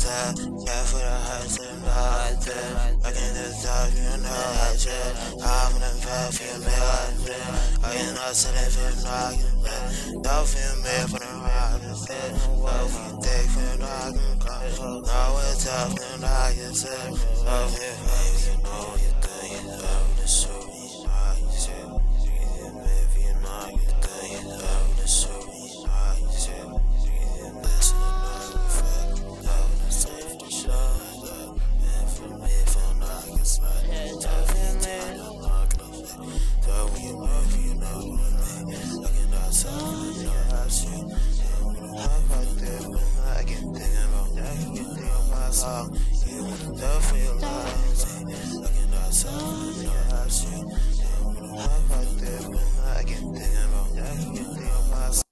that. Yeah, for the highs and lows. I can just talk, you know, I just. I'm gonna pay for your meal. I cannot sit there for your knocking. Don't feel me for the rock. Love you, take for the knocking. Now it's tough, and I can say, love you, baby, you know you think you love the show. If you know you think you love the show. Listen to no effect, love the safe to show. And for me, if I'm not gonna slide, tough and time, I'm not gonna fit. So when you move, you know what I mean. Looking outside, you know how shit. I get thinking about that, you get thinking about my song. You wanna tell for your life. Looking outside, you know how shit. I get thinking about that, you get thinking about my song.